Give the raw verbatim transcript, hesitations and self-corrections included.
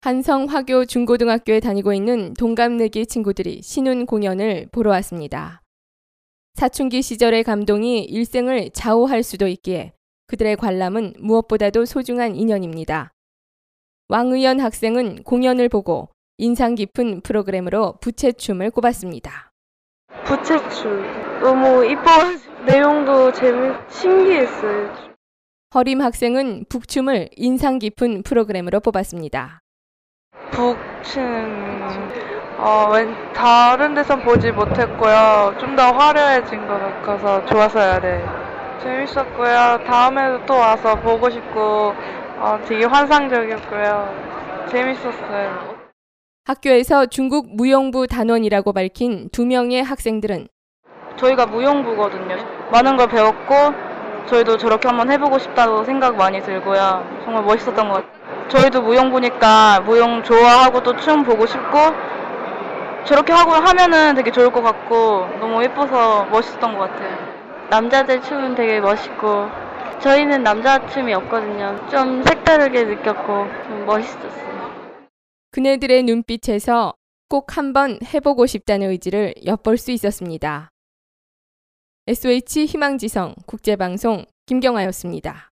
한성화교 중고등학교에 다니고 있는 동갑내기 친구들이 신운 공연을 보러 왔습니다. 사춘기 시절의 감동이 일생을 좌우할 수도 있기에 그들의 관람은 무엇보다도 소중한 인연입니다. 왕의연 학생은 공연을 보고 인상 깊은 프로그램으로 부채춤을 꼽았습니다. 부채춤 너무 이뻐. 내용도 재미 신기했어요. 허림 학생은 북춤을 인상 깊은 프로그램으로 뽑았습니다. 북춤 어, 다른 데선 보지 못했고요. 좀 더 화려해진 것 같아서 좋았어요. 네. 재밌었고요. 다음에도 또 와서 보고 싶고 어, 되게 환상적이었고요. 재밌었어요. 학교에서 중국 무용부 단원이라고 밝힌 두 명의 학생들은 저희가 무용부거든요. 많은 걸 배웠고 저희도 저렇게 한번 해보고 싶다고 생각 많이 들고요. 정말 멋있었던 것 같아요. 저희도 무용부니까 무용 좋아하고 또 춤 보고 싶고 저렇게 하고 하면은 되게 좋을 것 같고 너무 예뻐서 멋있었던 것 같아요. 남자들 춤은 되게 멋있고 저희는 남자 춤이 없거든요. 좀 색다르게 느꼈고 좀 멋있었어요. 그네들의 눈빛에서 꼭 한번 해보고 싶다는 의지를 엿볼 수 있었습니다. 에스오에이치 희망지성 국제방송 김경아였습니다.